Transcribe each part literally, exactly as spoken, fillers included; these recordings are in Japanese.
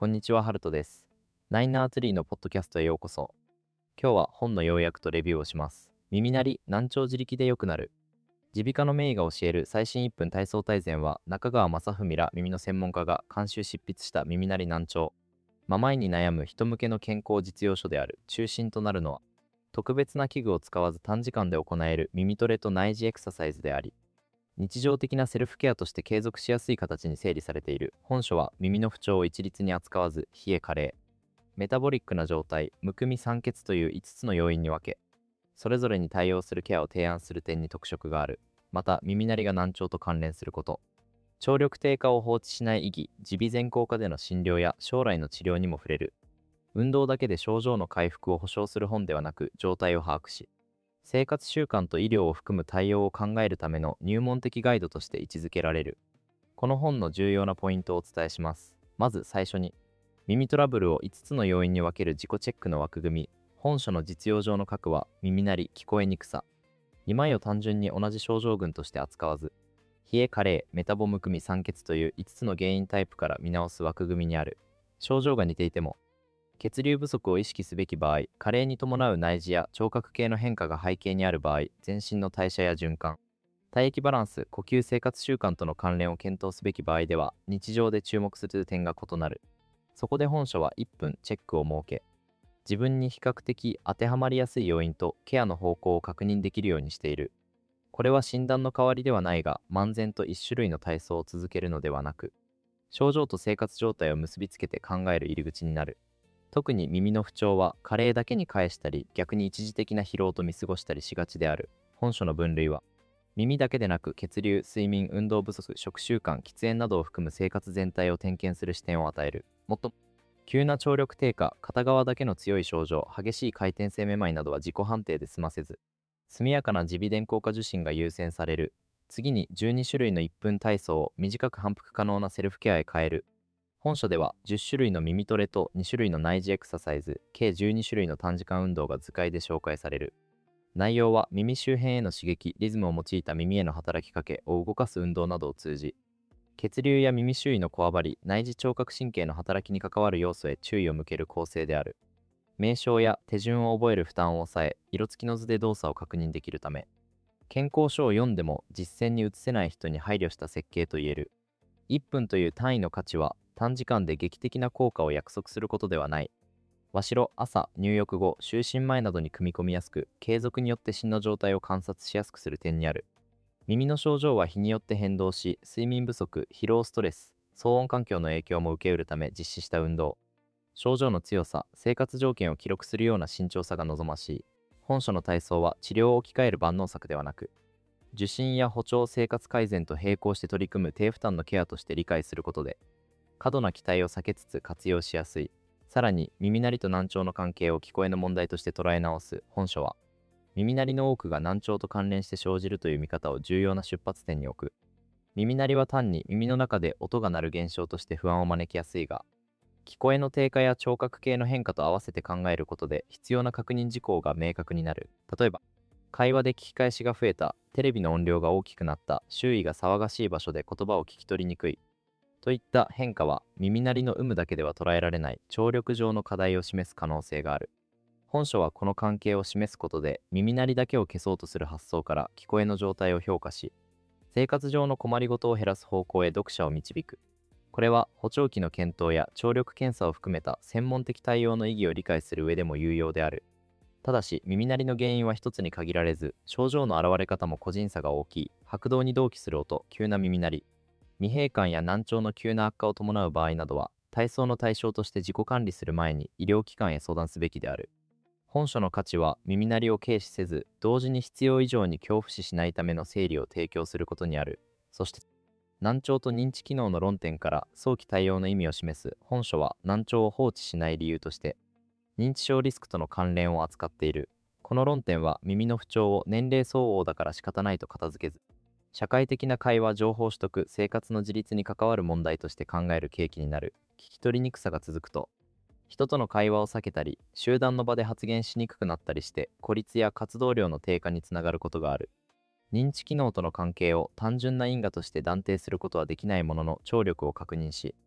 こんにちは、ハルトです。ナインナーツリーのポッドキャストへようこそ。今日は本の要約とレビューをします。耳鳴り、難聴自力で良くなる。耳鼻科の名医が教える最新いっぷん体操大全は、中川雅文ら耳の専門家が監修執筆した耳鳴り難聴。めまいに悩む人向けの健康実用書である。中心となるのは、特別な器具を使わず短時間で行える耳トレと内耳エクササイズであり、日常的なセルフケアとして継続しやすい形に整理されている。本書は耳の不調を一律に扱わず、冷え加齢、メタボリックな状態、むくみ酸欠といういつつの要因に分け、それぞれに対応するケアを提案する点に特色がある。また、耳鳴りが難聴と関連すること、聴力低下を放置しない意義、耳鼻全効果での診療や将来の治療にも触れる。運動だけで症状の回復を保証する本ではなく、状態を把握し、生活習慣と医療を含む対応を考えるための入門的ガイドとして位置づけられる。この本の重要なポイントをお伝えします。まず最初に、耳トラブルをいつつの要因に分ける自己チェックの枠組み。本書の実用上の核は、耳鳴り、聞こえにくさ、めまいを単純に同じ症状群として扱わず、冷え加齢、メタボむくみ酸欠といういつつの原因タイプから見直す枠組みにある。症状が似ていても、血流不足を意識すべき場合、加齢に伴う内耳や聴覚系の変化が背景にある場合、全身の代謝や循環、体液バランス、呼吸生活習慣との関連を検討すべき場合では、日常で注目する点が異なる。そこで本書はいっぷんチェックを設け、自分に比較的当てはまりやすい要因とケアの方向を確認できるようにしている。これは診断の代わりではないが、漫然と一種類の体操を続けるのではなく、症状と生活状態を結びつけて考える入り口になる。特に耳の不調は加齢だけに返したり、逆に一時的な疲労と見過ごしたりしがちである。本書の分類は、耳だけでなく血流、睡眠、運動不足、食習慣、喫煙などを含む生活全体を点検する視点を与える。もっと急な聴力低下、片側だけの強い症状、激しい回転性めまいなどは自己判定で済ませず、速やかな耳鼻電効果受診が優先される。次にじゅうに種類のいっぷん体操を短く反復可能なセルフケアへ変える。本書ではじゅっ種類の耳トレとに種類の内耳エクササイズ、計じゅうに種類の短時間運動が図解で紹介される。内容は耳周辺への刺激、リズムを用いた耳への働きかけを動かす運動などを通じ、血流や耳周囲のこわばり、内耳聴覚神経の働きに関わる要素へ注意を向ける構成である。名称や手順を覚える負担を抑え、色付きの図で動作を確認できるため、健康書を読んでも実践に移せない人に配慮した設計といえる。いっぷんという単位の価値は短時間で劇的な効果を約束することではない。わしろ、朝、入浴後、就寝前などに組み込みやすく、継続によって心の状態を観察しやすくする点にある。耳の症状は日によって変動し、睡眠不足、疲労ストレス、騒音環境の影響も受けうるため実施した運動、症状の強さ、生活条件を記録するような慎重さが望ましい。本書の体操は治療を置き換える万能策ではなく、受診や補聴生活改善と並行して取り組む低負担のケアとして理解することで、過度な期待を避けつつ活用しやすい。さらに、耳鳴りと難聴の関係を聞こえの問題として捉え直す。本書は、耳鳴りの多くが難聴と関連して生じるという見方を重要な出発点に置く。耳鳴りは単に耳の中で音が鳴る現象として不安を招きやすいが、聞こえの低下や聴覚系の変化と合わせて考えることで必要な確認事項が明確になる。例えば、会話で聞き返しが増えた、テレビの音量が大きくなった、周囲が騒がしい場所で言葉を聞き取りにくい、といった変化は耳鳴りの有無だけでは捉えられない聴力上の課題を示す可能性がある。本書はこの関係を示すことで耳鳴りだけを消そうとする発想から聞こえの状態を評価し、生活上の困りごとを減らす方向へ読者を導く。これは補聴器の検討や聴力検査を含めた専門的対応の意義を理解する上でも有用である。ただし、耳鳴りの原因は一つに限られず、症状の現れ方も個人差が大きい。拍動に同期する音、急な耳鳴り、未閉感や難聴の急な悪化を伴う場合などは、体操の対象として自己管理する前に医療機関へ相談すべきである。本書の価値は耳鳴りを軽視せず、同時に必要以上に恐怖視しないための整理を提供することにある。そして、難聴と認知機能の論点から早期対応の意味を示す。本書は難聴を放置しない理由として、認知症リスクとの関連を扱っている。この論点は耳の不調を年齢相応だから仕方ないと片付けず、社会的な会話、情報取得、生活の自立に関わる問題として考える契機になる。聞き取りにくさが続くと、人との会話を避けたり、集団の場で発言しにくくなったりして、孤立や活動量の低下につながることがある。認知機能との関係を単純な因果として断定することはできないものの、聴力を確認し、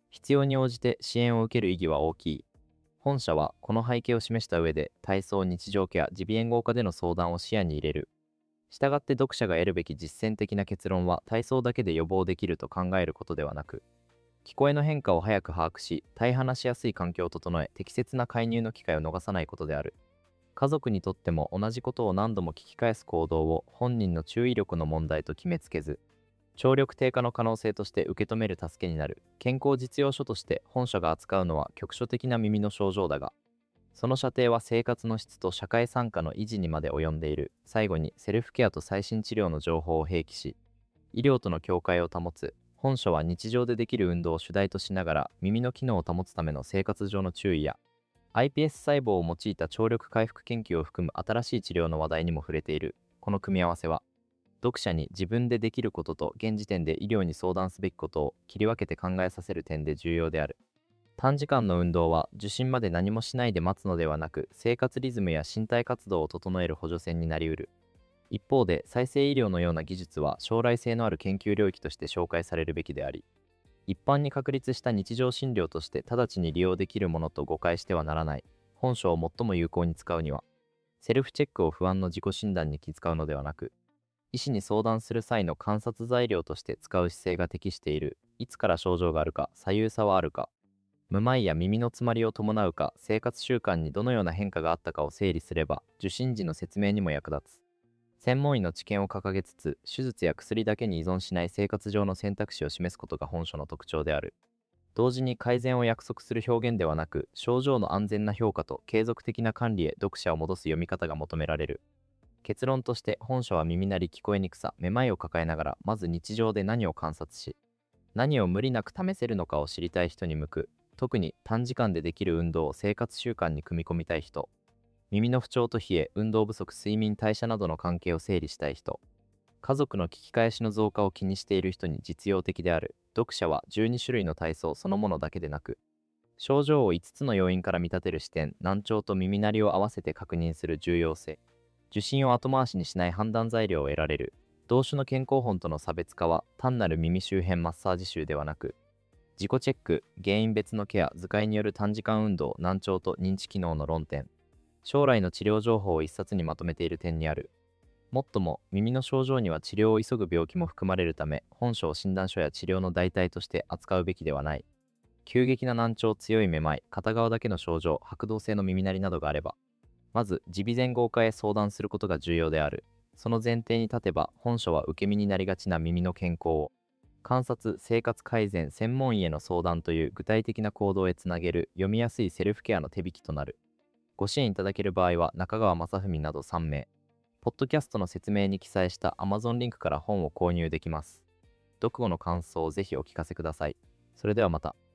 必要に応じて支援を受ける意義は大きい。本社はこの背景を示した上で、体操日常ケア耳鼻咽喉科での相談を視野に入れる。したがって読者が得るべき実践的な結論は、体操だけで予防できると考えることではなく、聞こえの変化を早く把握し、対話しやすい環境を整え、適切な介入の機会を逃さないことである。家族にとっても同じことを何度も聞き返す行動を本人の注意力の問題と決めつけず、聴力低下の可能性として受け止める助けになる。健康実用書として本書が扱うのは局所的な耳の症状だが、その射程は生活の質と社会参加の維持にまで及んでいる。最後にセルフケアと最新治療の情報を併記し、医療との境界を保つ。本書は日常でできる運動を主題としながら、耳の機能を保つための生活上の注意や、アイピーエス 細胞を用いた聴力回復研究を含む新しい治療の話題にも触れている。この組み合わせは、読者に自分でできることと現時点で医療に相談すべきことを切り分けて考えさせる点で重要である。短時間の運動は受診まで何もしないで待つのではなく、生活リズムや身体活動を整える補助線になりうる。一方で、再生医療のような技術は将来性のある研究領域として紹介されるべきであり、一般に確立した日常診療として直ちに利用できるものと誤解してはならない。本書を最も有効に使うには、セルフチェックを不安の自己診断に気遣うのではなく、医師に相談する際の観察材料として使う姿勢が適している。いつから症状があるか、左右差はあるか、めまいや耳の詰まりを伴うか、生活習慣にどのような変化があったかを整理すれば、受診時の説明にも役立つ。専門医の知見を掲げつつ、手術や薬だけに依存しない生活上の選択肢を示すことが本書の特徴である。同時に改善を約束する表現ではなく、症状の安全な評価と継続的な管理へ読者を戻す読み方が求められる。結論として、本書は耳鳴り聞こえにくさ、めまいを抱えながら、まず日常で何を観察し、何を無理なく試せるのかを知りたい人に向く。特に短時間でできる運動を生活習慣に組み込みたい人、耳の不調と冷え、運動不足、睡眠、代謝などの関係を整理したい人、家族の聞き返しの増加を気にしている人に実用的である。読者はじゅうに種類の体操そのものだけでなく、症状をいつつの要因から見立てる視点、難聴と耳鳴りを合わせて確認する重要性、受診を後回しにしない判断材料を得られる。同種の健康本との差別化は、単なる耳周辺マッサージ集ではなく、自己チェック、原因別のケア、図解による短時間運動、難聴と認知機能の論点、将来の治療情報を一冊にまとめている点にある。もっとも、耳の症状には治療を急ぐ病気も含まれるため、本書を診断書や治療の代替として扱うべきではない。急激な難聴、強いめまい、片側だけの症状、拍動性の耳鳴りなどがあれば、まず耳鼻咽喉科へ相談することが重要である。その前提に立てば、本書は受け身になりがちな耳の健康を、観察、生活改善、専門医への相談という具体的な行動へつなげる読みやすいセルフケアの手引きとなる。ご支援いただける場合は、中川正文などさん名、ポッドキャストの説明に記載した Amazon リンクから本を購入できます。読後の感想をぜひお聞かせください。それではまた。